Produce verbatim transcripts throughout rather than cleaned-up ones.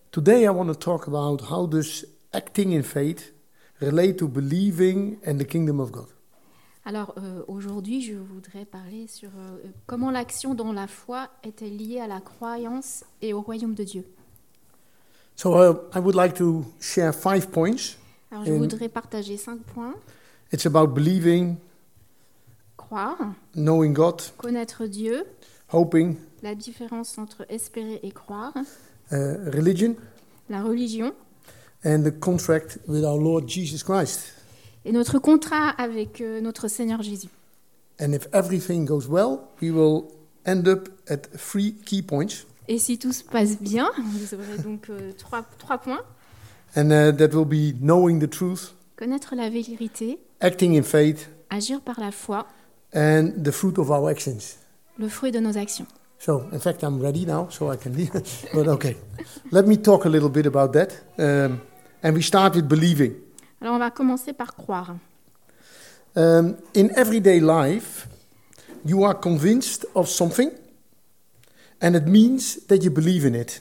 Today I want to talk about how does acting in faith relate to believing and the kingdom of God. Alors euh, aujourd'hui, je voudrais parler sur euh, comment l'action dans la foi était liée à la croyance et au royaume de Dieu. So uh, I would like to share five points. Alors je And voudrais partager cinq points. it's about believing, Croire, knowing God, connaître Dieu, hoping, la différence entre espérer et croire, uh, religion, la religion and the contract with our Lord Jesus Christ. et notre contrat avec euh, notre Seigneur Jésus. And if everything goes well, we will end up at three key points. Et si tout se passe bien, vous aurez donc euh, trois, trois points. And uh, that will be knowing the truth, Connaître la vérité, acting in faith, agir par la foi, and the fruit of our actions. le fruit de nos actions. So, in fact, I'm ready now, so I can leave. But okay, let me talk a little bit about that. Um, and we start with believing. Alors on va commencer par croire. Um, in everyday life, you are convinced of something, and it means that you believe in it.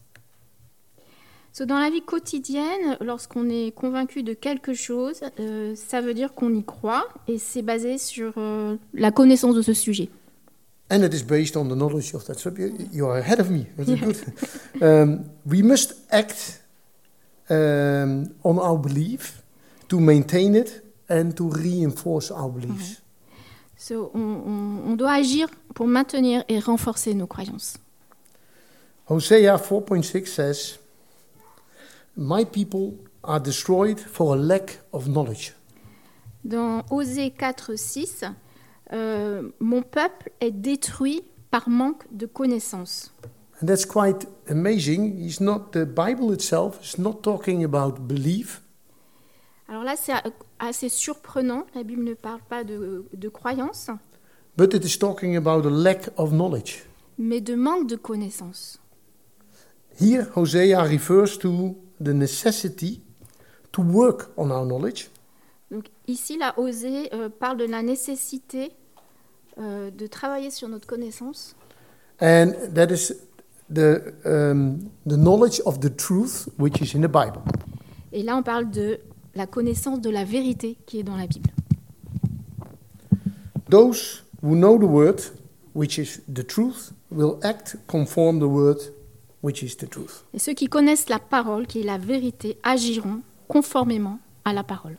So, dans la vie quotidienne, lorsqu'on est convaincu de quelque chose, euh, ça veut dire qu'on y croit et c'est basé sur euh, la connaissance de ce sujet. And it is based on the knowledge of that subject. You are ahead of me. That's good. Um, we must act um, on our belief to maintain it and to reinforce our beliefs. So, on, on, on doit agir pour maintenir et renforcer nos croyances. Hosea four point six says, "My people are destroyed for a lack of knowledge." Dans Osée quatre six, euh, mon peuple est détruit par manque de connaissances. And that's quite amazing. He's not, the Bible itself is not talking about belief. Alors là, c'est assez surprenant. La Bible ne parle pas de, de croyance, But it is talking about a lack of knowledge. mais de manque de connaissances. Here, Hosea refers to the necessity to work on our knowledge. Donc ici, la Osée euh, parle de la nécessité euh, de travailler sur notre connaissance. And that is the, um, the knowledge of the truth which is in the Bible. Et là, on parle de la connaissance de la vérité qui est dans la Bible. Those who know the word, which is the truth, will act conform the word, which is the truth. Et ceux qui connaissent la parole, qui est la vérité, agiront conformément à la parole.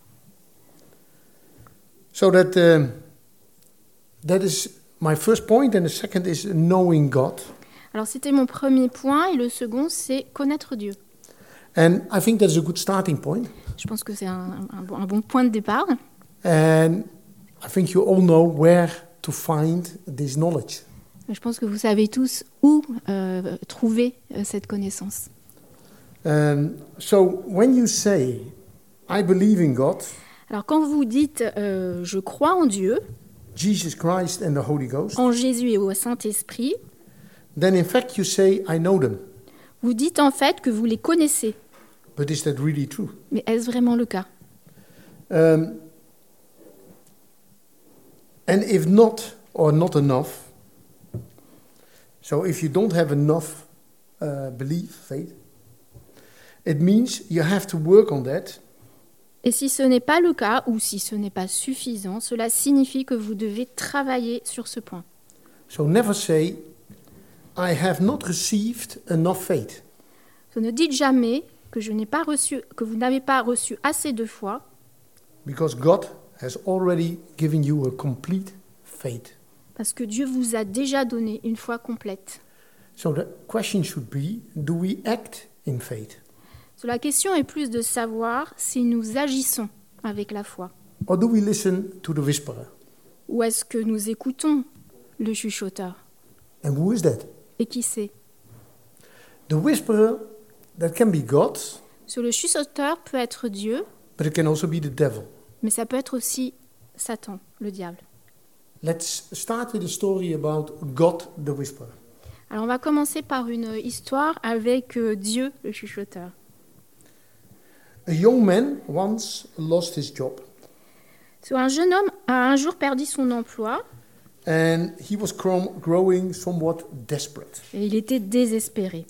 So that um, that is my first point, and the second is knowing God. Alors, c'était mon premier point, et le second, c'est connaître Dieu. And I think that's a good starting point. Je pense que c'est un, un, bon, un bon point de départ. And I think you all know where to find this knowledge. Je pense que vous savez tous où euh, trouver euh, cette connaissance. Um, so when you say, I believe in God, Alors, quand vous dites euh, « je crois en Dieu », Jesus Christ and the Holy Ghost, en Jésus et au Saint-Esprit, then in fact you say, I know them. vous dites en fait que vous les connaissez. But is that really true? Mais est-ce vraiment le cas ? Um, and if not, or not enough, so if you don't have enough uh, belief, faith, it means you have to work on that. Et si ce n'est pas le cas, ou si ce n'est pas suffisant, cela signifie que vous devez travailler sur ce point. So never say, I have not received enough faith. So, ne dites jamais que, je n'ai pas reçu, que vous n'avez pas reçu assez de foi, Because God has already given you a complete faith. parce que Dieu vous a déjà donné une foi complète. So the question should be, do we act in faith? So, la question est plus de savoir si nous agissons avec la foi, Or do we listen to the whisperer? ou est-ce que nous écoutons le chuchoteur. And who is that? Et qui c'est ? The whisperer, that can be God, So, le chuchoteur peut être Dieu, but it can also be the devil. mais ça peut être aussi Satan, le diable. Let's start with a story about God the whisperer. Alors, on va commencer par une histoire avec euh, Dieu, le chuchoteur. A young man once lost his job, So, un jeune homme a un jour perdu son emploi and he was crom- growing somewhat desperate. et il était désespéré.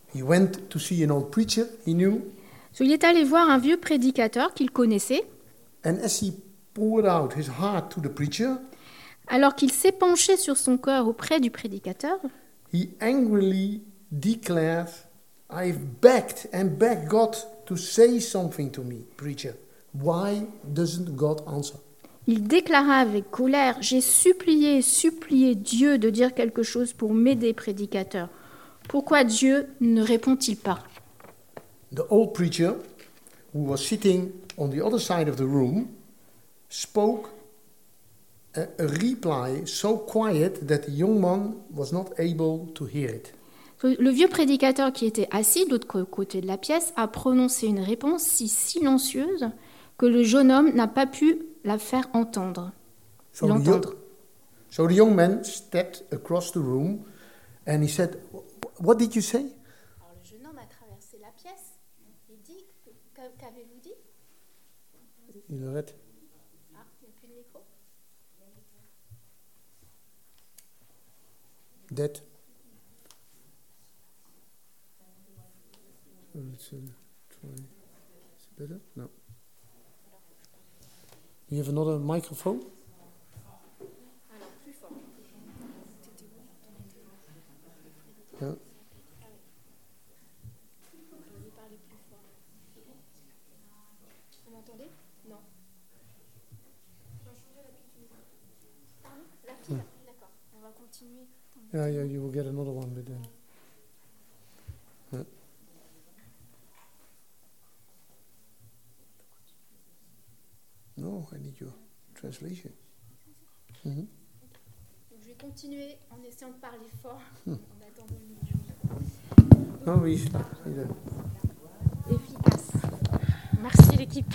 He went to see an old preacher he knew, So, il est allé voir un vieux prédicateur qu'il connaissait. and as he poured out his heart to the preacher, Alors qu'il s'est penché sur son cœur auprès du prédicateur, he angrily declared, I've begged and begged God to say something to me, preacher. Why doesn't God answer? il déclara avec colère, « J'ai supplié, supplié Dieu de dire quelque chose pour m'aider, prédicateur. Pourquoi Dieu ne répond-il pas ?» The old preacher, who was sitting on the other side of the room, spoke a, a reply so quiet that the young man was not able to hear it. Le vieux prédicateur qui était assis de l'autre côté de la pièce a prononcé une réponse si silencieuse que le jeune homme n'a pas pu la faire entendre. So the, young, l'entendre. so the young man stepped across the room and he said, what did you say? Alors le jeune homme a traversé la pièce et dit, qu'avez-vous dit? Il arrête. Ah, il n'y a plus de micro. That. Let's uh, try. Is it better? No. You have another microphone? Alors plus fort. Yeah. Vous m'entendez? Non. La pile, d'accord. On va continuer. Yeah, yeah, you will get another one with them. Yeah. No, I need your translation. Mm-hmm. Donc, je vais continuer en essayant de parler fort en attendant le micro. No, he's, he's there. Efficace. Merci l'équipe.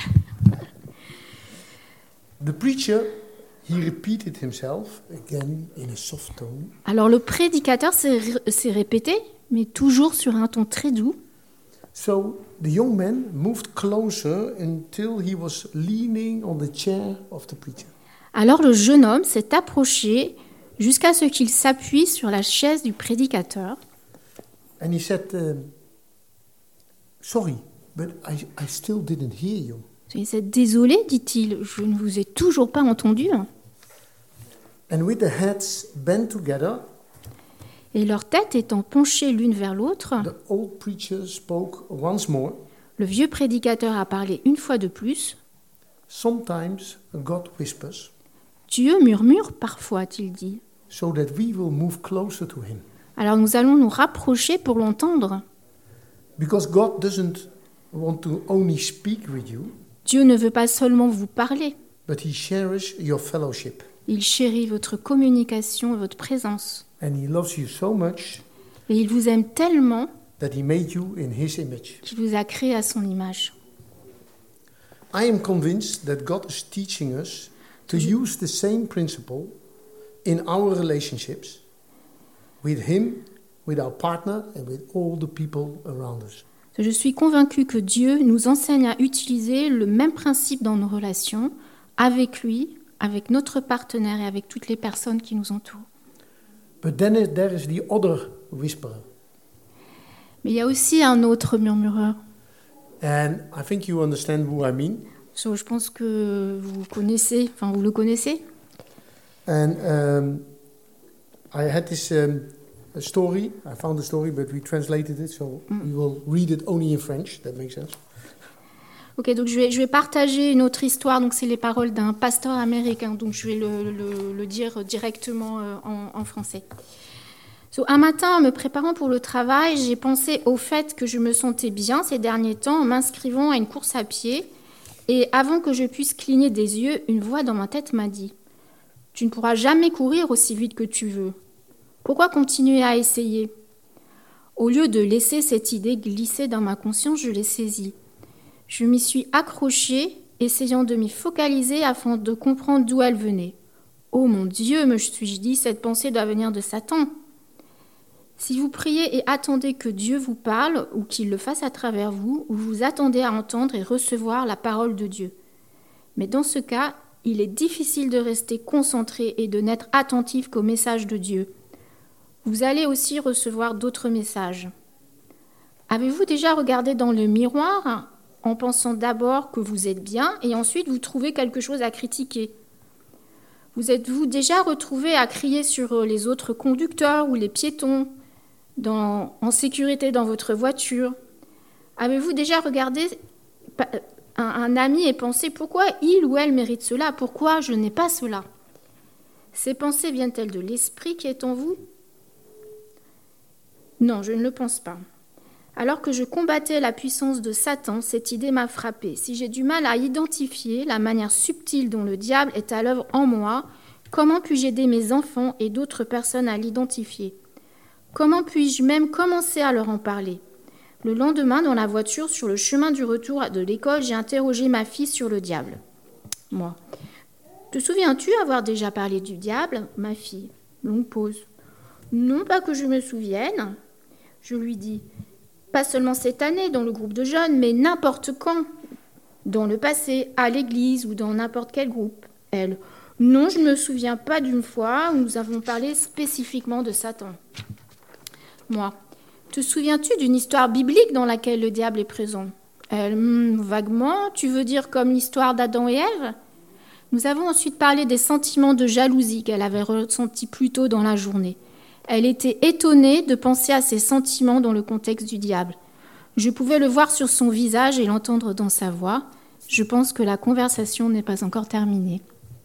The preacher, he repeated himself again in a soft tone. Alors le prédicateur s'est, s'est répété, mais toujours sur un ton très doux. So the young man moved closer until he was leaning on the chair of the preacher. Alors le jeune homme s'est approché jusqu'à ce qu'il s'appuie sur la chaise du prédicateur. And he said, um, sorry, but I, I still didn't hear you. Il s'est désolé, dit-il, je ne vous ai toujours pas entendu. And with the heads bent together, Et leurs têtes étant penchées l'une vers l'autre, the old preacher spoke once more. le vieux prédicateur a parlé une fois de plus. Sometimes God whispers, Dieu murmure parfois, a-t-il dit. so that we will move closer to him. Alors nous allons nous rapprocher pour l'entendre. Because God doesn't want to only speak with you, Dieu ne veut pas seulement vous parler, but he cherishes your fellowship. il chérit votre communication, votre présence. And he loves you so much Et il vous aime tellement that he made you in his image. qu'il vous a créé à son image. I am convinced that God is teaching us to use the same principle in our relationships with him, with our partner, and with all the people around us. Je suis convaincue que Dieu nous enseigne à utiliser le même principe dans nos relations, avec lui, avec notre partenaire et avec toutes les personnes qui nous entourent. But then is- there is the other whisperer. Mais il y a aussi un autre murmureur. And I think you understand who I mean. So, je pense que vous connaissez, enfin vous le connaissez. And um, I had this um, a story. I found the story, but we translated it, so we will read it only in French. That makes sense. Ok, donc je vais, je vais partager une autre histoire. Donc c'est les paroles d'un pasteur américain. Donc je vais le, le, le dire directement euh, en, en français. So, un matin, en me préparant pour le travail, j'ai pensé au fait que je me sentais bien ces derniers temps en m'inscrivant à une course à pied. Et avant que je puisse cligner des yeux, une voix dans ma tête m'a dit « Tu ne pourras jamais courir aussi vite que tu veux. Pourquoi continuer à essayer ?» Au lieu de laisser cette idée glisser dans ma conscience, je l'ai saisie. Je m'y suis accrochée, essayant de m'y focaliser afin de comprendre d'où elle venait. « Oh mon Dieu, me suis-je dit, cette pensée doit venir de Satan. » Si vous priez et attendez que Dieu vous parle ou qu'il le fasse à travers vous, ou vous attendez à entendre et recevoir la parole de Dieu. Mais dans ce cas, il est difficile de rester concentré et de n'être attentif qu'au message de Dieu. Vous allez aussi recevoir d'autres messages. Avez-vous déjà regardé dans le miroir en pensant d'abord que vous êtes bien et ensuite vous trouvez quelque chose à critiquer? Vous êtes-vous déjà retrouvé à crier sur les autres conducteurs ou les piétons dans, en sécurité dans votre voiture? Avez-vous déjà regardé un, un ami et pensé pourquoi il ou elle mérite cela? Pourquoi je n'ai pas cela? Ces pensées viennent-elles de l'esprit qui est en vous? Non, je ne le pense pas. Alors que je combattais la puissance de Satan, cette idée m'a frappée. Si j'ai du mal à identifier la manière subtile dont le diable est à l'œuvre en moi, comment puis-je aider mes enfants et d'autres personnes à l'identifier? Comment puis-je même commencer à leur en parler? Le lendemain, dans la voiture, sur le chemin du retour de l'école, j'ai interrogé ma fille sur le diable. Moi. Te souviens-tu avoir déjà parlé du diable, ma fille? Longue pause. Non, pas que je me souvienne. Je lui dis. Pas seulement cette année dans le groupe de jeunes, mais n'importe quand, dans le passé, à l'église ou dans n'importe quel groupe. Elle, non, je ne me souviens pas d'une fois où nous avons parlé spécifiquement de Satan. Moi, te souviens-tu d'une histoire biblique dans laquelle le diable est présent? Elle, hmm, vaguement, tu veux dire comme l'histoire d'Adam et Ève? Nous avons ensuite parlé des sentiments de jalousie qu'elle avait ressentis plus tôt dans la journée. Elle était étonnée de penser à ses sentiments dans le contexte du diable. Je pouvais le voir sur son visage et l'entendre dans sa voix. Je pense que la conversation n'est pas encore terminée.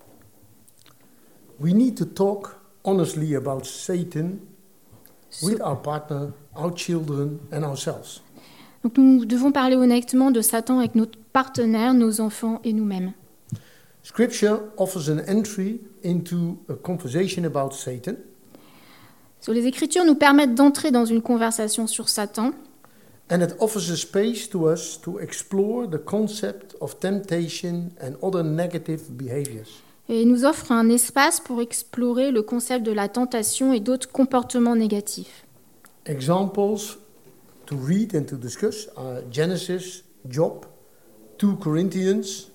We need to talk honestly about Satan with our partner, our children and ourselves. Donc nous devons parler honnêtement de Satan avec notre partenaire, nos enfants et nous-mêmes. Scripture offers an entry into a conversation about Satan. So, les Écritures nous permettent d'entrer dans une conversation sur Satan. And it offers a space to us to explore the concept of temptation and other negative behaviors. Et il nous offre un espace pour explorer le concept de la tentation et d'autres comportements négatifs. Examples to read and to discuss are Genesis, Job, two Corinthians.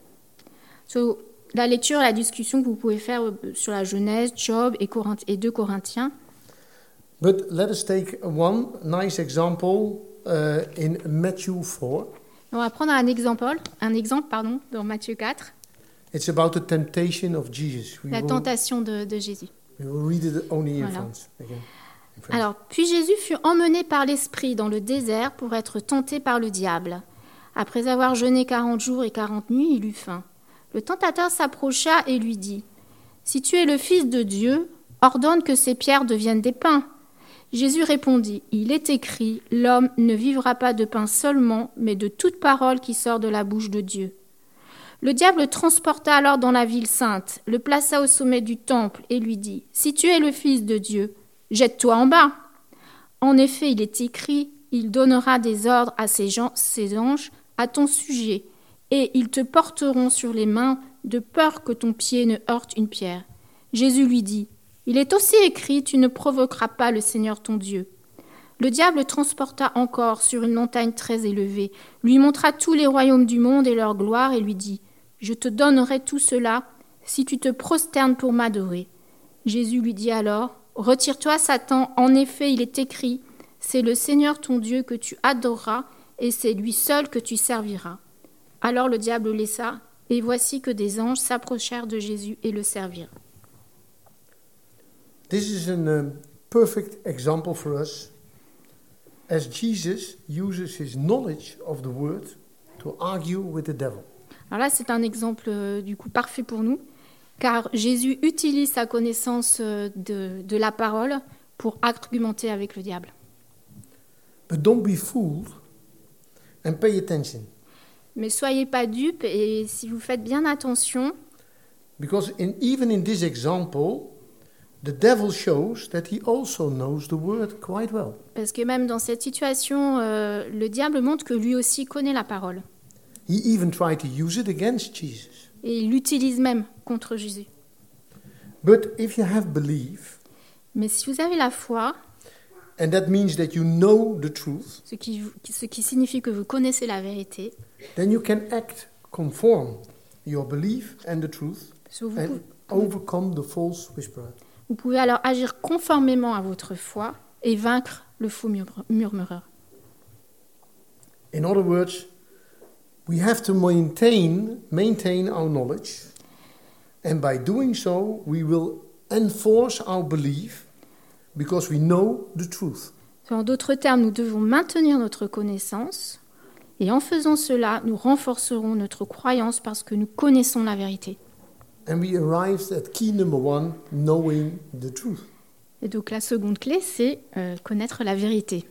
So, la lecture et la discussion que vous pouvez faire sur la Genèse, Job et, Corinth- et deux Corinthiens. But let us take one nice example uh, in Matthew four. On va prendre un exemple, un exemple pardon, dans Matthieu quatre, It's about the temptation of Jesus. We la will, tentation de, de Jésus. we will read it only in Voilà. French. Again, in French. Alors, puis Jésus fut emmené par l'Esprit dans le désert pour être tenté par le diable. Après avoir jeûné quarante jours et quarante nuits, il eut faim. Le tentateur s'approcha et lui dit, « Si tu es le Fils de Dieu, ordonne que ces pierres deviennent des pains. » Jésus répondit, « Il est écrit, l'homme ne vivra pas de pain seulement, mais de toute parole qui sort de la bouche de Dieu. » Le diable le transporta alors dans la ville sainte, le plaça au sommet du temple et lui dit, « Si tu es le Fils de Dieu, jette-toi en bas. » En effet, il est écrit, « Il donnera des ordres à ses, gens, ses anges à ton sujet, et ils te porteront sur les mains de peur que ton pied ne heurte une pierre. » Jésus lui dit, « Il est aussi écrit, tu ne provoqueras pas le Seigneur ton Dieu. » Le diable le transporta encore sur une montagne très élevée, lui montra tous les royaumes du monde et leur gloire, et lui dit, « Je te donnerai tout cela si tu te prosternes pour m'adorer. » Jésus lui dit alors, « Retire-toi, Satan, en effet, il est écrit, c'est le Seigneur ton Dieu que tu adoreras, et c'est lui seul que tu serviras. » Alors le diable le laissa, et voici que des anges s'approchèrent de Jésus et le servirent. This is a um, perfect example for us as Jesus uses his knowledge of the word to argue with the devil. Alors là, c'est un exemple euh, du coup parfait pour nous, car Jésus utilise sa connaissance euh, de, de la parole pour argumenter avec le diable. But don't be fooled and pay attention, Mais soyez pas dupes, et si vous faites bien attention, because in, even in this example, the devil shows that he also knows the word quite well. parce que même dans cette situation, euh, le diable montre que lui aussi connaît la parole. He even tried to use it against Jesus. Et il l'utilise même contre Jésus. But if you have belief, Mais si vous avez la foi, and that means that you know the truth, ce qui, ce qui signifie que vous connaissez la vérité, then you can act conform your belief and the truth so vous, and pouvez, overcome the false whisperer. vous pouvez alors agir conformément à votre foi et vaincre le faux murmureur. In other words, we have to maintain, maintain our knowledge, and by doing so, we will enforce our belief because we know the truth. En d'autres termes, nous devons maintenir notre connaissance, et en faisant cela, nous renforcerons notre croyance parce que nous connaissons la vérité. And we arrived at key number one, knowing the truth. Et donc la seconde clé, c'est euh, connaître la vérité.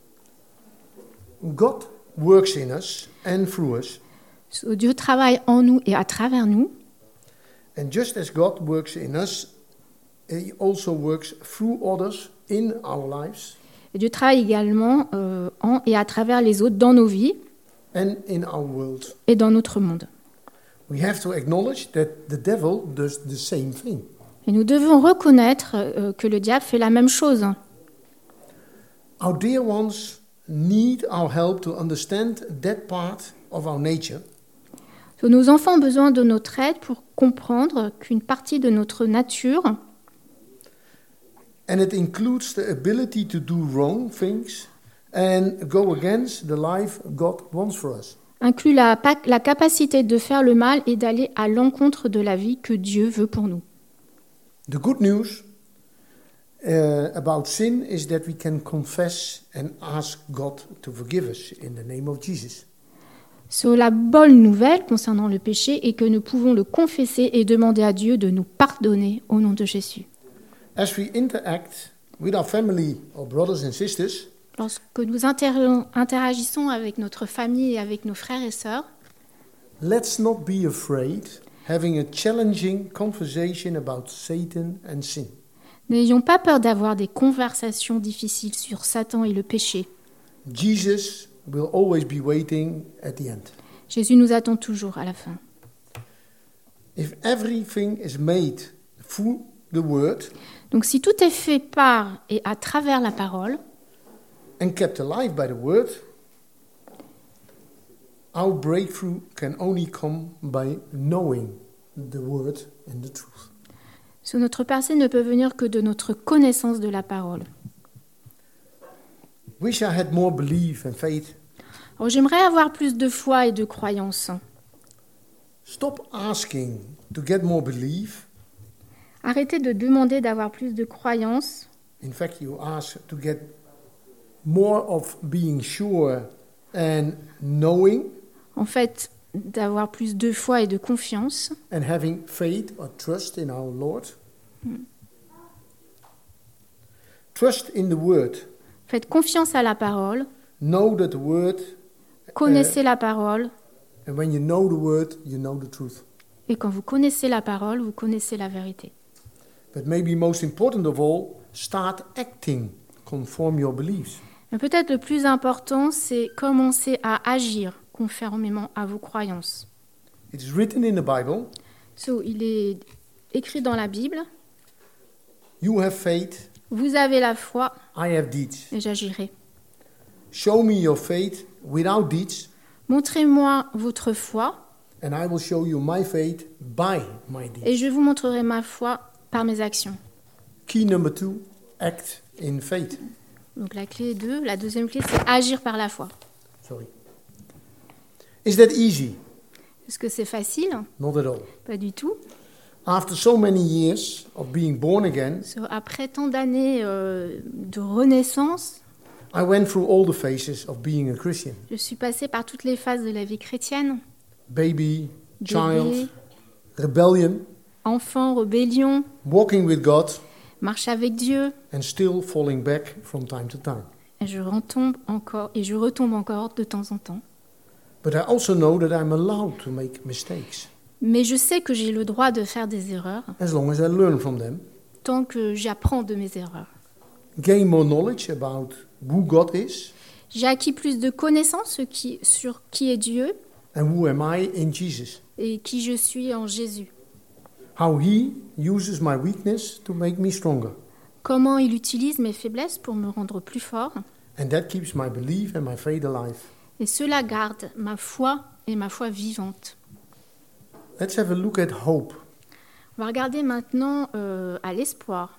God works in us and through us. So, Dieu travaille en nous et à travers nous. And just as God works in us, He also works through others in our lives. Et Dieu travaille également euh, en et à travers les autres dans nos vies And in our world. et dans notre monde. We have to acknowledge that the devil does the same thing. Et nous devons reconnaître euh, que le diable fait la même chose. Our dear ones need our help to understand that part of our nature. So, nos enfants ont besoin de notre aide pour comprendre qu'une partie de notre nature, And it includes the ability to do wrong things and go against the life God wants for us. inclut la, la capacité de faire le mal et d'aller à l'encontre de la vie que Dieu veut pour nous. The good news uh, about sin is that we can confess and ask God to forgive us in the name of Jesus. So, la bonne nouvelle concernant le péché est que nous pouvons le confesser et demander à Dieu de nous pardonner au nom de Jésus. As we interact with our family or brothers and sisters, Lorsque nous inter- interagissons avec notre famille et avec nos frères et sœurs, let's not be afraid having a challenging conversation about Satan and sin. n'ayons pas peur d'avoir des conversations difficiles sur Satan et le péché. Jesus will always be waiting at the end. Jésus nous attend toujours à la fin. If everything is made through the word Donc si tout est fait par et à travers la parole, and kept alive by the word, our breakthrough can only come by knowing the word and the truth. so notre percée ne peut venir que de notre connaissance de la parole. Wish I had more belief and faith. Alors j'aimerais avoir plus de foi et de croyance. Stop asking to get more belief. Arrêtez de demander d'avoir plus de croyance. In fact, you ask to get more of being sure and knowing En fait, d'avoir plus de foi et de confiance. and having faith or trust in our Lord. Trust in the word. Faites confiance à la parole. Know that the word, Connaissez la parole. and when you know the word, you know the truth. Et quand vous connaissez la parole, vous connaissez la vérité. But maybe most important of all, start acting conform your beliefs. Mais peut-être le plus important, c'est commencer à agir conformément à vos croyances. It is written in the Bible, So, il est écrit dans la Bible, you have faith, vous avez la foi I have deeds. et j'agirai. Show me your faith without deeds, Montrez-moi votre foi and I will show you my faith by my deeds. et je vous montrerai ma foi par mes actions. Key number two, act in faith. Donc la clé deux, la deuxième clé, c'est agir par la foi. Sorry. Is that easy? Est-ce que c'est facile? Not at all. Pas du tout. After so many years of being born again, So, après tant d'années euh, de renaissance, I went through all the phases of being a Christian. je suis passée par toutes les phases de la vie chrétienne. Baby, Bébé, child, rebellion, enfant, rébellion, walking with God, marche avec Dieu. and still falling back from time to time. Et je retombe encore et je retombe encore de temps en temps. But I also know that I'm allowed to make mistakes, Mais je sais que j'ai le droit de faire des erreurs as long as I learn from them, tant que j'apprends de mes erreurs. gain more knowledge about who God is, J'ai acquis plus de connaissances qui- sur qui est Dieu and who am I in Jesus. et qui je suis en Jésus. How He uses my weakness to make me stronger. Comment il utilise mes faiblesses pour me rendre plus fort. And that keeps my belief and my faith alive. Et cela garde ma foi et ma foi vivante. Let's have a look at hope. On va regarder maintenant euh, à l'espoir.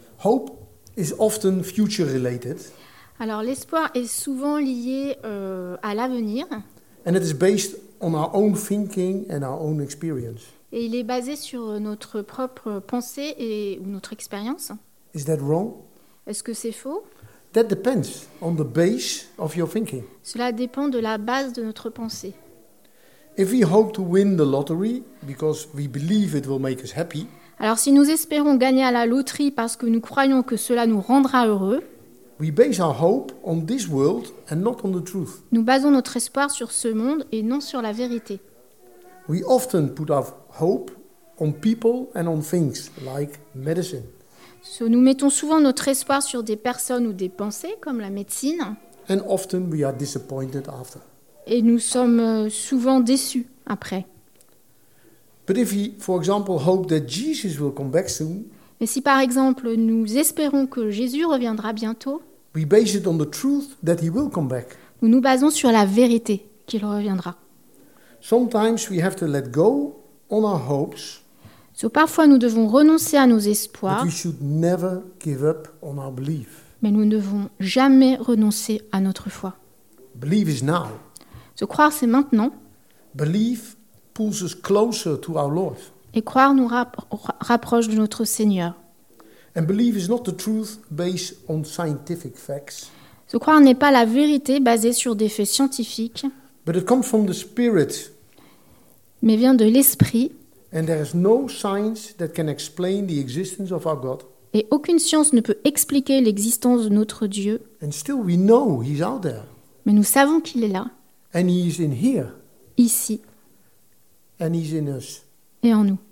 Hope is often future related, Alors l'espoir est souvent lié euh, à l'avenir. And it is based on our own thinking and our own experience. Et il est basé sur notre propre pensée et, ou notre expérience. Is that wrong? Est-ce que c'est faux? That depends on the base of your thinking. Cela dépend de la base de notre pensée. If we hope to win the lottery because we believe it will make us happy, Alors si nous espérons gagner à la loterie parce que nous croyons que cela nous rendra heureux, we base our hope on this world and not on the truth. nous basons notre espoir sur ce monde et non sur la vérité. We often put our hope on people and on things like medicine. So, nous mettons souvent notre espoir sur des personnes ou des pensées, comme la médecine, And often we are disappointed after. et nous sommes euh, souvent déçus après. But if we, for example, hope that Jesus will come back soon, Mais si par exemple nous espérons que Jésus reviendra bientôt, we base it on the truth that he will come back. nous nous basons sur la vérité qu'il reviendra. Sometimes we have to let go on our hopes, So, parfois nous devons renoncer à nos but espoirs, we should never give up on our belief. mais nous ne devons jamais renoncer à notre foi. Belief is now. So, croire, c'est maintenant, Belief pulls us closer to our Lord. et croire nous rap- rapproche de notre Seigneur. And belief is not the truth based on scientific facts, So, croire n'est pas la vérité basée sur des faits scientifiques, but it comes from the Spirit. mais vient de l'esprit, And there is no science that can explain the existence of our God. et aucune science ne peut expliquer l'existence de notre Dieu, And still we know he's out there. mais nous savons qu'il est là, And he is in here. ici And he's in us. et en nous.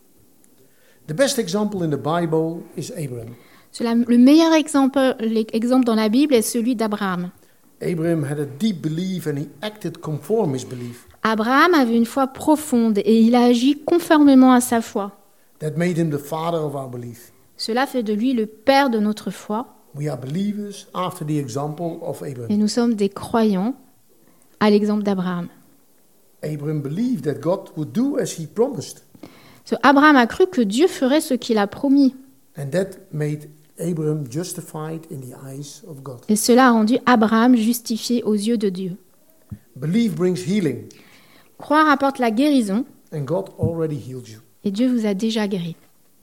The best example in the Bible is Abraham. Cela- le meilleur exemple, l'exemple dans la Bible est celui d'Abraham. Abraham had a deep belief and he acted conform his belief. Abraham avait une foi profonde et il a agi conformément à sa foi. That made him the father of our belief. Cela fait de lui le père de notre foi We are believers after the example of et Abraham. nous sommes des croyants à l'exemple d'Abraham. Abraham believed that God would do as he promised. So, Abraham a cru que Dieu ferait ce qu'il a promis And that made Abraham justified in the eyes of God. et cela a rendu Abraham justifié aux yeux de Dieu. Belief brings healing. Croire apporte la guérison And God already healed you. et Dieu vous a déjà guéri.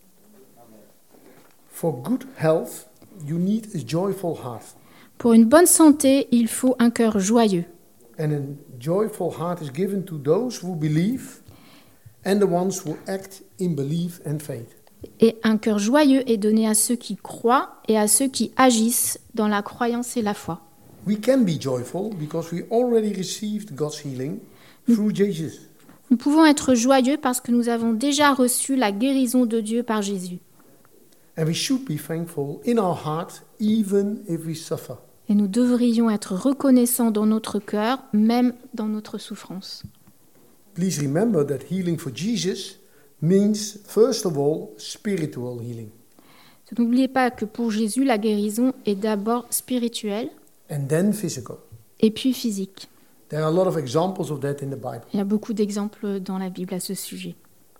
For good health, you need a joyful heart. Pour une bonne santé, il faut un cœur joyeux. And a joyful heart is given to those who believe and the ones who act in belief and faith. Et un cœur joyeux est donné à ceux qui croient et à ceux qui agissent dans la croyance et la foi. We can be joyful because we already received God's healing through Jesus. Nous pouvons être joyeux parce que nous avons déjà reçu la guérison de Dieu par Jésus. And we should be thankful in our heart even if we suffer. Et nous devrions être reconnaissants dans notre cœur, même dans notre souffrance. Please remember that healing for Jesus means, first of all, spiritual healing. N'oubliez pas que pour Jésus, la guérison est d'abord spirituelle And then physical. et puis physique. There are a lot of examples of that in the Bible. Il y a beaucoup d'exemples dans la Bible à ce sujet.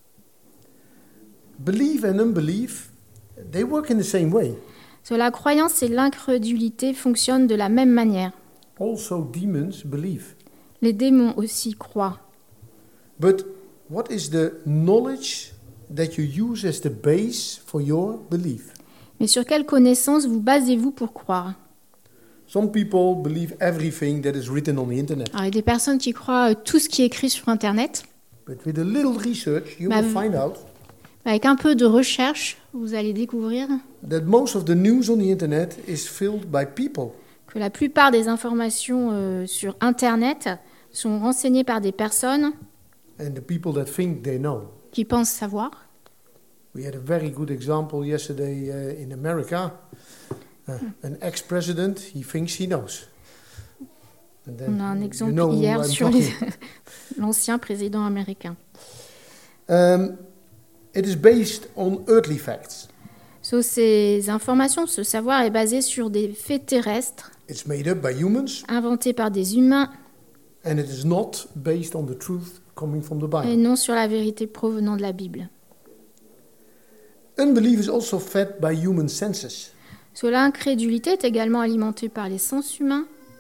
Belief and unbelief, they work in the same way. So, la croyance et l'incrédulité fonctionnent de la même manière. Also, demons believe. Les démons aussi croient. But what is the knowledge that you use as the base for your belief? Mais sur quelle connaissance vous basez-vous pour croire? Some people believe everything that is written on the internet. Alors, il y a des personnes qui croient tout ce qui est écrit sur Internet. But with a little research, you Bah, will find out Avec un peu de recherche, vous allez découvrir that most of the news on the internet is filled by people. que la plupart des informations euh, sur Internet sont renseignées par des personnes And the people that think they know. qui pensent savoir. We had a very good example yesterday uh, in America. Uh, an ex-president, he thinks he knows. And then On a un you exemple know who hier I'm sur talking. les- l'ancien président américain. Um, it is based on earthly facts. So, ces informations, ce savoir est basé sur des faits terrestres It's made up by humans, inventés par des humains and it is not based on the truth coming from the et Bible. non sur la vérité provenant de la Bible. Unbelief is also fed by human senses. So, l'incrédulité est également alimentée par les sens humains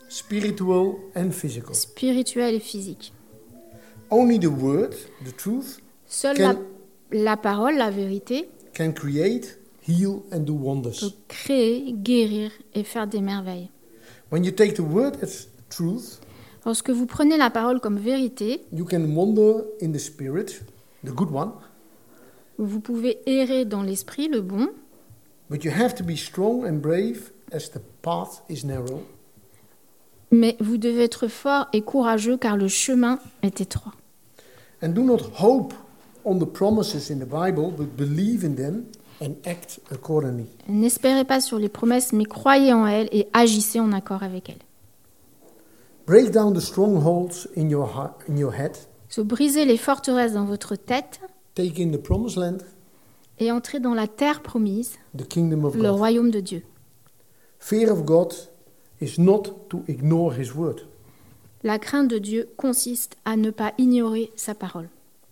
spiritual and physical. spirituel et physique. Only the word, the truth, Seule Can- la, la parole, la vérité, can create, heal and do peut wonders. créer, guérir et faire des merveilles. When you take the word as truth, Lorsque vous prenez la parole comme vérité, you can wander in the spirit, the good one, vous pouvez errer dans l'esprit, le bon, but you have to be strong and brave as the path is narrow. mais vous devez être fort et courageux car le chemin est étroit. And do not hope on the promises in the Bible, but believe in them and act accordingly. N'espérez pas sur les promesses, mais croyez en elles et agissez en accord avec elles. Break down the strongholds in your heart, in your head. So, brisez les forteresses dans votre tête Take in the promised land, et entrez dans la terre promise, the kingdom of le God. royaume de Dieu. Fear of God is not to ignore His word. La crainte de Dieu consiste à ne pas ignorer sa parole.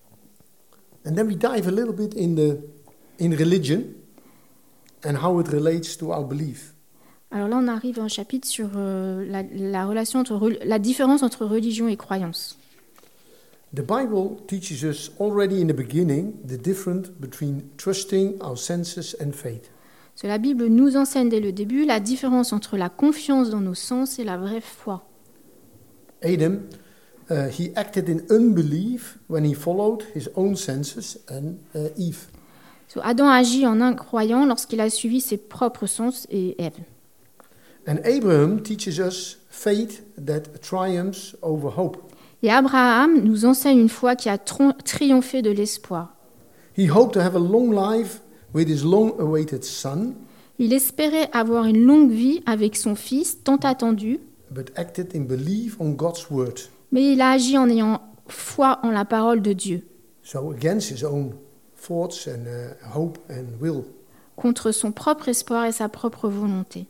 And then we dive a little bit in the in religion and how it relates to our belief. Alors là, on arrive à un chapitre sur euh, la, la relation entre rel- la différence entre religion et croyance. The Bible teaches us already in the beginning the difference between trusting our senses and faith. So, la Bible nous enseigne dès le début la différence entre la confiance dans nos sens et la vraie foi. Adam, uh, he acted in unbelief when he followed his own senses, and uh, Eve. So, Adam agit en incroyant lorsqu'il a suivi ses propres sens et Ève. And Abraham teaches us faith that triumphs over hope. Et Abraham nous enseigne une foi qui a tron- triomphé de l'espoir. He hoped to have a long life with his long-awaited son, Il espérait avoir une longue vie avec son fils, tant attendu, but acted in belief on God's word, mais il a agi en ayant foi en la parole de Dieu, so against his own thoughts and uh, hope and will. contre son propre espoir et sa propre volonté.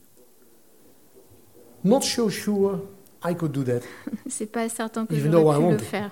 Not so sure I could do that. C'est pas certain que Even though j'aurais I pu want le to. faire.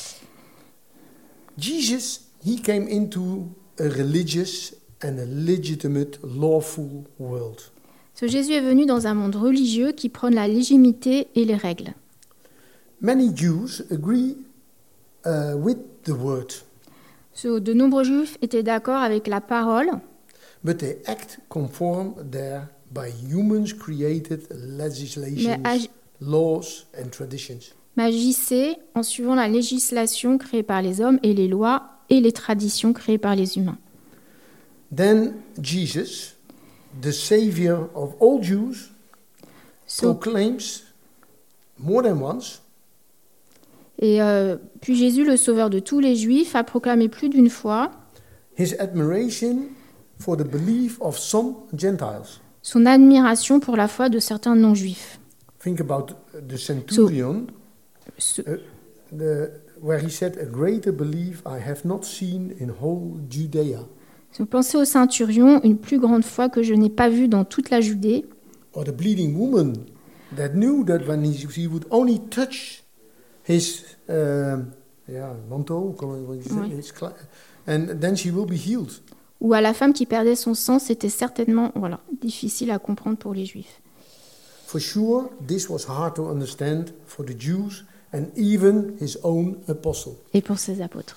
Jesus, he came into a religious and a legitimate, lawful world. So, Jésus est venu dans un monde religieux qui prône la légitimité et les règles. Many Jews agree uh, with the word, So, de nombreux juifs étaient d'accord avec la parole, but they act conform there by humans created legislations, mais, ag- laws and traditions. mais agissaient en suivant la législation créée par les hommes et les lois et les traditions créées par les humains. Then Jesus, the savior of all Jews, So, proclaims more than once et euh, puis Jésus, le sauveur de tous les juifs, a proclamé plus d'une fois his admiration for the belief of some Gentiles. son admiration pour la foi de certains non-juifs. Think about the centurion, Ce- uh, the, where he said, "A greater belief I have not seen in whole Judea." So, pensez au centurion, une plus grande foi que je n'ai pas vue dans toute la Judée, Or the bleeding woman that knew that when he, he would only touch his um, yeah, manto, what is it? Oui. His cla- and then she will be healed. ou à la femme qui perdait son sang, c'était certainement voilà, difficile à comprendre pour les juifs. For sure, this was hard to understand for the Jews and even his own apostle. Et pour ses apôtres.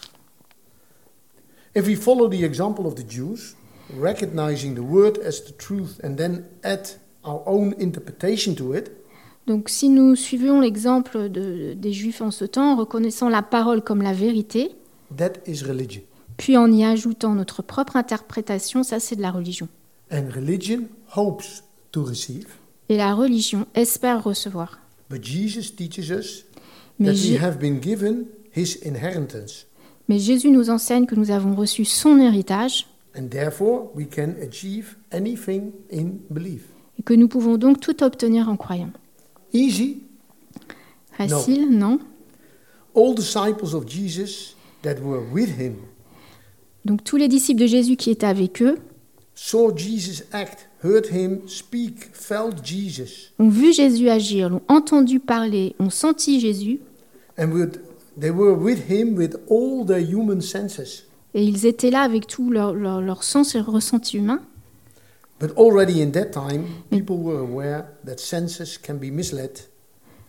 If we follow the example of the Jews, recognizing the word as the truth and then add our own interpretation to it, Donc si nous suivions l'exemple de- des juifs en ce temps, en reconnaissant la parole comme la vérité, that is religion. puis en y ajoutant notre propre interprétation, ça c'est de la religion. And religion hopes to receive, Et la religion espère recevoir. but Jesus teaches us Mais, that Jé- we have been given his inheritance, mais Jésus nous enseigne que nous avons reçu son héritage and therefore we can achieve anything in belief. et que nous pouvons donc tout obtenir en croyant. Easy? Facile, non? All disciples of Jesus that were with him Donc tous les disciples de Jésus qui étaient avec eux saw Jesus act, heard him speak, felt Jesus, ont vu Jésus agir, l'ont entendu parler, ont senti Jésus, and with, they were with him with all their human senses. et ils étaient là avec tout leur, leur, leur sens et ressenti humain. But already in that time, people were aware that senses can be misled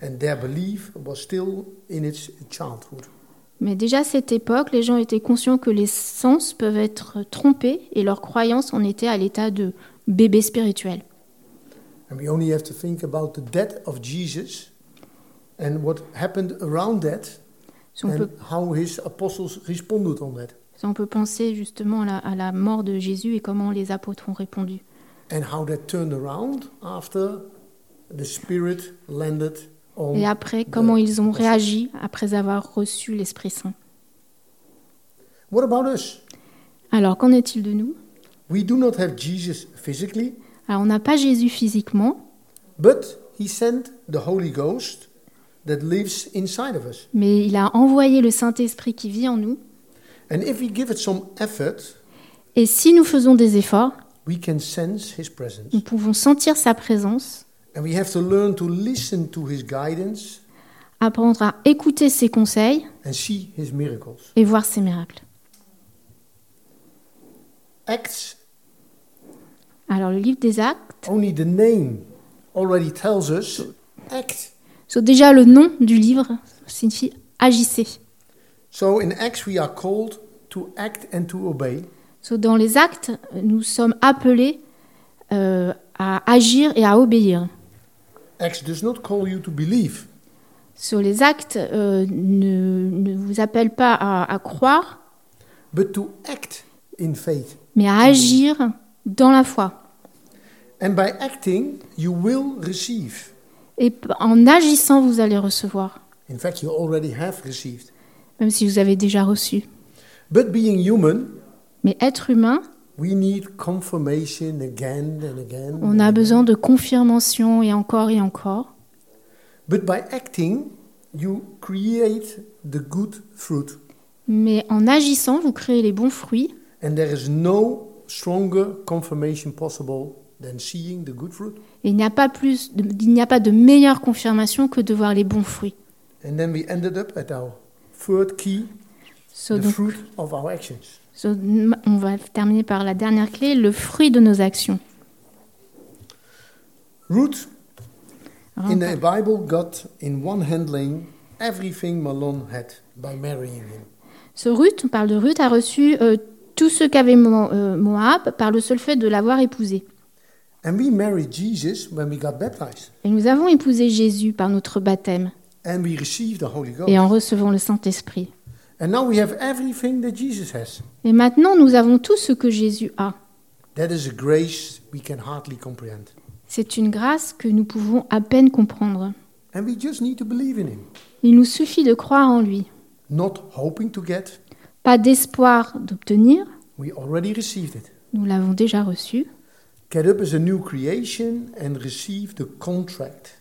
and their belief was still in its childhood. Mais déjà à cette époque, les gens étaient conscients que les sens peuvent être trompés et leur croyance en était à l'état de bébé spirituel. And we only have to think about the death of Jesus and what happened around that Si on, and peut, how his apostles responded on that. si on peut penser justement à la, à la mort de Jésus et comment les apôtres ont répondu. And how that turned around after the Spirit landed on Et après, the comment ils ont apostles. réagi après avoir reçu l'Esprit Saint. What about us? Alors, qu'en est-il de nous? We do not have Jesus physically, Alors, on n'a pas Jésus physiquement, but he sent the Holy Ghost that lives inside of us. mais il a envoyé le Saint-Esprit qui vit en nous. And if we give it some effort, Et si nous faisons des efforts, we can sense his presence. nous pouvons sentir sa présence, And we have to learn to listen to his guidance apprendre à écouter ses conseils and see his miracles. et voir ses miracles. Acts, Alors, le livre des Actes, only the name already tells us act. so déjà le nom du livre signifie agissez. So in Acts we are called to act and to obey. So, dans les Actes, nous sommes appelés euh, à agir et à obéir. Acts does not call you to believe. So, les Actes euh, ne, ne vous appellent pas à, à croire, but to act in faith. mais à agir dans la foi. And by acting, you will receive. Et p- en agissant, vous allez recevoir, In fact, you already have received. même si vous avez déjà reçu. But being human, Mais être humain, we need confirmation again and again. on a besoin de confirmation et encore et encore. But by acting, you create the good fruit. Mais en agissant, vous créez les bons fruits. And there is no stronger confirmation possible than seeing the good fruit. Et il n'y a pas plus, de- il n'y a pas de meilleure confirmation que de voir les bons fruits. And then we ended up at our third key, So, the donc, fruit of our actions. so, m- on va terminer par la dernière clé, le fruit de nos actions. Ruth, Alors, in the Bible, got in one handling everything Mahlon had by marrying him. Ce Ruth, on parle de Ruth, a reçu euh, tout ce qu'avait Mo- euh, Moab par le seul fait de l'avoir épousé. And we married Jesus when we got baptized. Et nous avons épousé Jésus par notre baptême And we received the Holy Ghost. et en recevant le Saint-Esprit. And now we have everything that Jesus has. Et maintenant, nous avons tout ce que Jésus a. That is a grace we can hardly comprehend. C'est une grâce que nous pouvons à peine comprendre. And we just need to believe in him. Il nous suffit de croire en lui. Not hoping to get, Pas d'espoir d'obtenir, we already received it. nous l'avons déjà reçu. Get up as a new creation and receive the contract.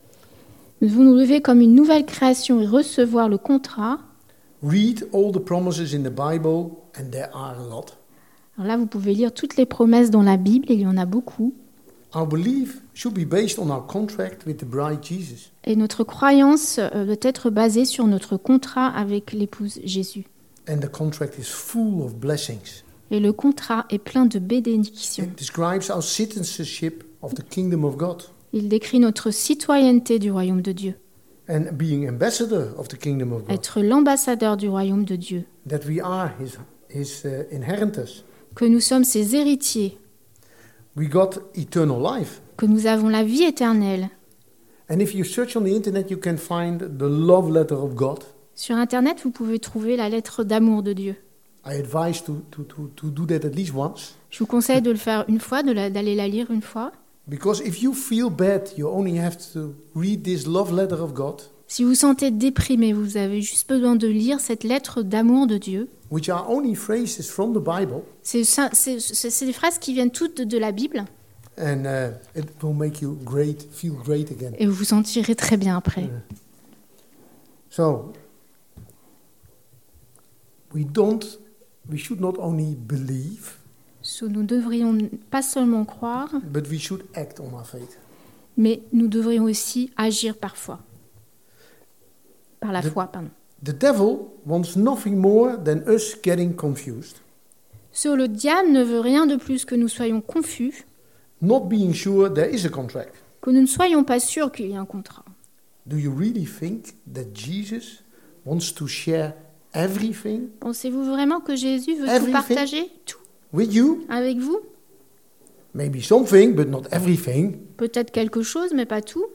Nous devons nous lever comme une nouvelle création et recevoir le contrat. Read all the promises in the Bible, and there are a lot. Alors là, vous pouvez lire toutes les promesses dans la Bible, et il y en a beaucoup. Our belief should be based on our contract with the bride Jesus. Et notre croyance euh, doit être basée sur notre contrat avec l'épouse Jésus. And the contract is full of blessings. Et le contrat est plein de bénédictions. It describes our citizenship of the kingdom of God Il décrit notre citoyenneté du royaume de Dieu, and being ambassador of the kingdom of God. être l'ambassadeur du royaume de Dieu, That we are his, his uh, inheritors. que nous sommes ses héritiers, We got eternal life. que nous avons la vie éternelle. And if you search on the internet, you can find the love letter of God. Sur Internet, vous pouvez trouver la lettre d'amour de Dieu. I advise to, to, to, to do that at least once. Je vous conseille de le faire une fois, de la- d'aller la lire une fois. Because if you feel bad, you only have to read this love letter of God, Si vous vous sentez déprimé, vous avez juste besoin de lire cette lettre d'amour de Dieu. which are only phrases from the Bible, C'est ça- c'est- c'est- c'est des phrases qui viennent toutes de, de la Bible and uh, it will make you great, feel great again. et vous vous sentirez très bien après. So, we don't, we should not only believe, So, nous devrions pas seulement croire, but we should act on our faith. mais nous devrions aussi agir par foi. Par la De- foi, pardon. The devil wants nothing more than us getting confused, So, le diable ne veut rien de plus que nous soyons confus, not being sure there is a contract. que nous ne soyons pas sûrs qu'il y ait un contrat. Do you really think that Jesus wants to share everything Pensez-vous vraiment que Jésus veut Everything. tout partager, tout, with you? avec vous? Maybe something, but not everything. Peut-être quelque chose, mais pas tout.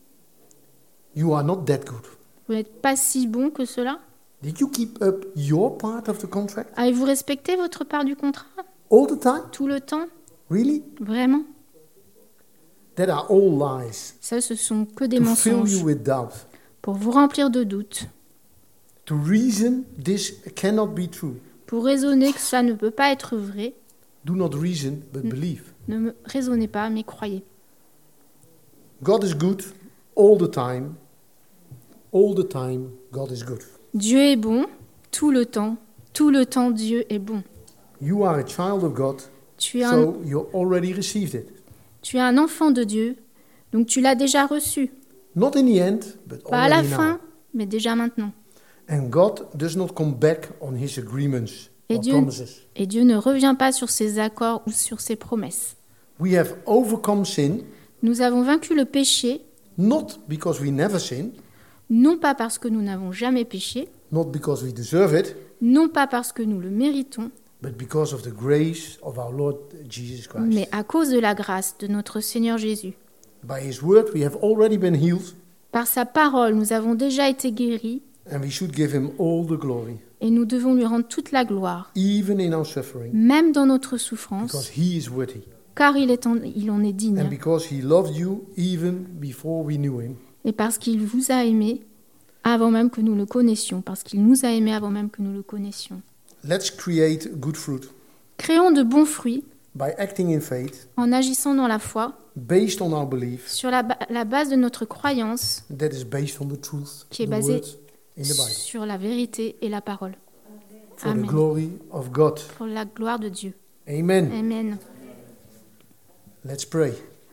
You are not that good. Vous n'êtes pas si bon que cela. Did you keep up your part of the contract Avez-vous respecté votre part du contrat all the time? tout le temps? Really? Vraiment? That are all lies. Ça, ce sont que des To fill mensonges you with doubt. pour vous remplir de doutes, To reason this cannot be true. pour raisonner que ça ne peut pas être vrai. Do not reason, but believe. Ne me raisonnez pas, mais croyez. God is good all the time. All the time, God is good. Dieu est bon tout le temps. Tout le temps, Dieu est bon. You are a child of God, Tu es un, so you already received it. tu es un enfant de Dieu, donc tu l'as déjà reçu. Not in the end, but Pas à la already fin, now. mais déjà maintenant. And God does not come back on his agreements Et or Dieu, promises. et Dieu ne revient pas sur ses accords ou sur ses promesses. We have overcome sin, Nous avons vaincu le péché, not because we never sin, non pas parce que nous n'avons jamais péché, not because we deserve it, non pas parce que nous le méritons, but because of the grace of our Lord Jesus Christ. mais à cause de la grâce de notre Seigneur Jésus. By his word we have already been healed, Par sa parole, nous avons déjà été guéris and we should give him all the glory, et nous devons lui rendre toute la gloire, even in our suffering, même dans notre because souffrance, he is worthy. car il, est en, il en est And digne because he loved you even before we knew him. et parce qu'il vous a aimés avant même que nous le connaissions, parce qu'il nous a aimés avant même que nous le connaissions. Let's create good fruit Créons de bons fruits by acting in faith, en agissant dans la foi, based on our belief, sur la, ba- la base de notre croyance, that is based on the truth, qui est the basée words in the Bible, sur la vérité et la parole. for the Amen. glory of God. Pour la gloire de Dieu. Amen. Amen. Let's pray.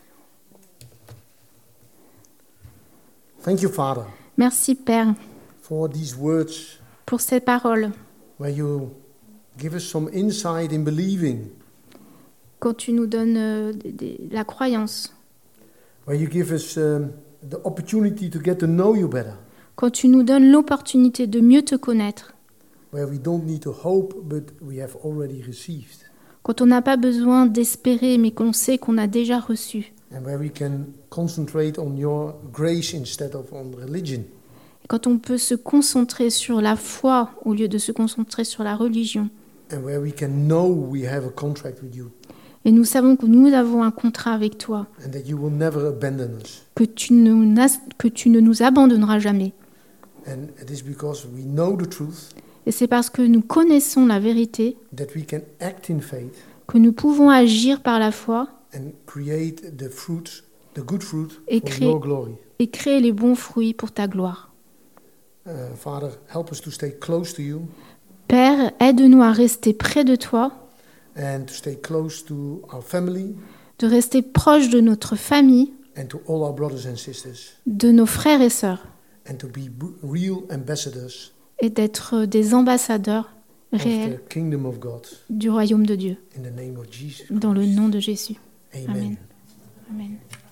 Thank you, Father, Merci Père for these words pour ces paroles. where you give us some insight in believing, Quand tu nous donnes euh, des- des- la croyance, where you give us um, the opportunity to get to know you better, quand tu nous donnes l'opportunité de mieux te connaître, where we don't need to hope, but we have already received, quand on n'a pas besoin d'espérer, mais qu'on sait qu'on a déjà reçu, and where we can concentrate on your grace instead of on religion. et quand on peut se concentrer sur la foi au lieu de se concentrer sur la religion, And where we can know we have a contract with you, et nous savons que nous avons un contrat avec toi, and that you will never abandon us. que tu ne, n'as- que tu ne nous abandonneras jamais. And it is because we know the truth Et c'est parce que nous connaissons la vérité that we can act in faith que nous pouvons agir par la foi and create the fruit, the good fruit Et for créer- your glory. et créer les bons fruits pour ta gloire. Uh, Father, help us to stay close to you Père, aide-nous à rester près de toi, and to stay close to our family de rester proche de notre famille, and to all our brothers and sisters, de nos frères et sœurs, and to be b- real ambassadors et d'être des ambassadeurs of réels the kingdom of God. du royaume de Dieu, In the name of Jesus dans le Christ. nom de Jésus. Amen. Amen. Amen.